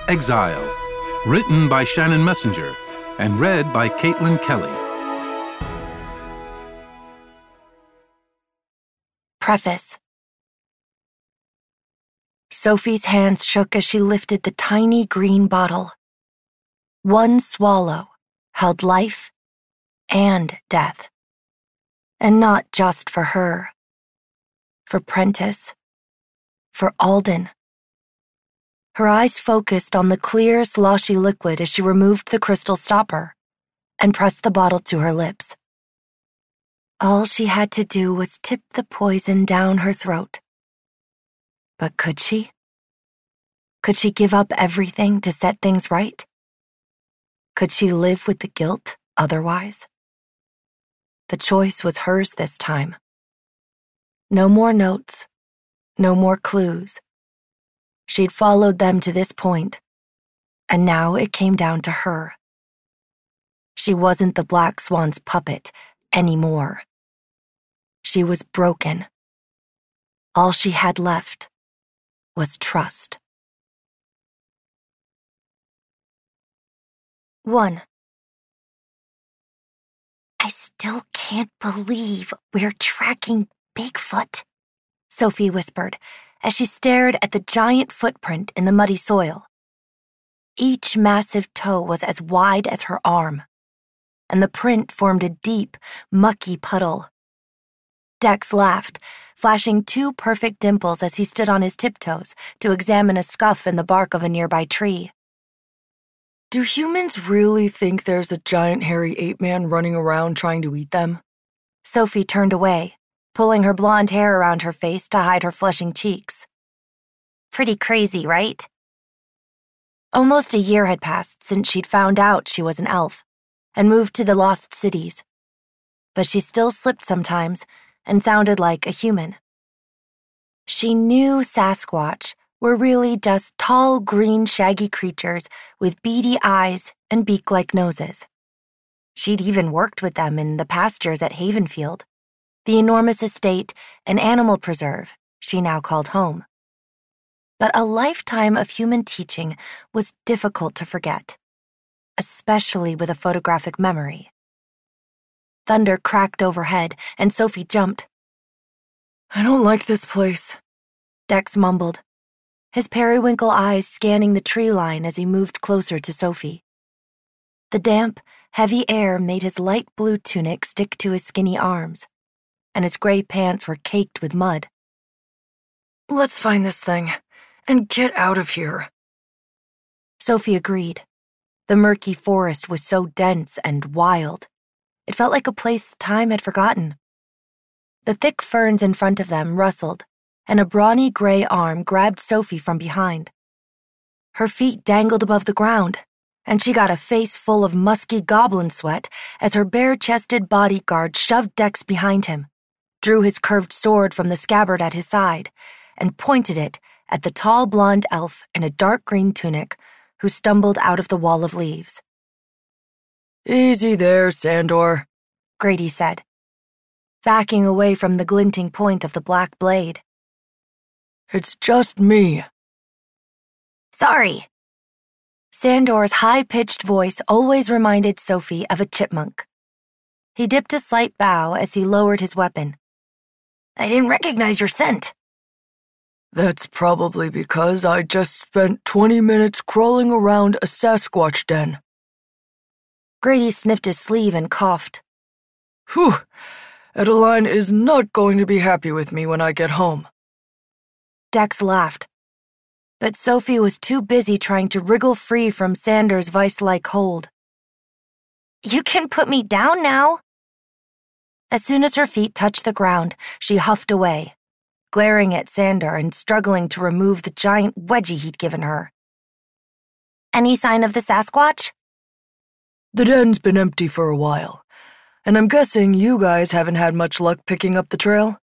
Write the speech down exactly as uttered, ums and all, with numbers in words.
Exile, written by Shannon Messenger and read by Caitlin Kelly. Preface. Sophie's hands shook as she lifted the tiny green bottle. One swallow held life and death. And not just for her. For Prentiss. For Alden. Her eyes focused on the clear, sloshy liquid as she removed the crystal stopper and pressed the bottle to her lips. All she had to do was tip the poison down her throat. But could she? Could she give up everything to set things right? Could she live with the guilt otherwise? The choice was hers this time. No more notes, no more clues. She'd followed them to this point, and now it came down to her. She wasn't the Black Swan's puppet anymore. She was broken. All she had left was trust. One. I still can't believe we're tracking Bigfoot, Sophie whispered as she stared at the giant footprint in the muddy soil. Each massive toe was as wide as her arm, and the print formed a deep, mucky puddle. Dex laughed, flashing two perfect dimples as he stood on his tiptoes to examine a scuff in the bark of a nearby tree. Do humans really think there's a giant hairy ape-man running around trying to eat them? Sophie turned away, pulling her blonde hair around her face to hide her flushing cheeks. Pretty crazy, right? Almost a year had passed since she'd found out she was an elf and moved to the Lost Cities. But she still slipped sometimes and sounded like a human. She knew Sasquatch were really just tall, green, shaggy creatures with beady eyes and beak-like noses. She'd even worked with them in the pastures at Havenfield, the enormous estate and animal preserve she now called home. But a lifetime of human teaching was difficult to forget, especially with a photographic memory. Thunder cracked overhead, and Sophie jumped. I don't like this place, Dex mumbled, his periwinkle eyes scanning the tree line as he moved closer to Sophie. The damp, heavy air made his light blue tunic stick to his skinny arms, and his gray pants were caked with mud. Let's find this thing and get out of here. Sophie agreed. The murky forest was so dense and wild. It felt like a place time had forgotten. The thick ferns in front of them rustled, and a brawny gray arm grabbed Sophie from behind. Her feet dangled above the ground, and she got a face full of musky goblin sweat as her bare-chested bodyguard shoved Dex behind him, drew his curved sword from the scabbard at his side, and pointed it at the tall blonde elf in a dark green tunic who stumbled out of the wall of leaves. Easy there, Sandor, Grady said, backing away from the glinting point of the black blade. It's just me. Sorry. Sandor's high-pitched voice always reminded Sophie of a chipmunk. He dipped a slight bow as he lowered his weapon. I didn't recognize your scent. That's probably because I just spent twenty minutes crawling around a Sasquatch den. Grady sniffed his sleeve and coughed. Whew, Adeline is not going to be happy with me when I get home. Dex laughed, but Sophie was too busy trying to wriggle free from Sandor's vice-like hold. You can put me down now. As soon as her feet touched the ground, she huffed away, glaring at Sandor and struggling to remove the giant wedgie he'd given her. Any sign of the Sasquatch? The den's been empty for a while, and I'm guessing you guys haven't had much luck picking up the trail?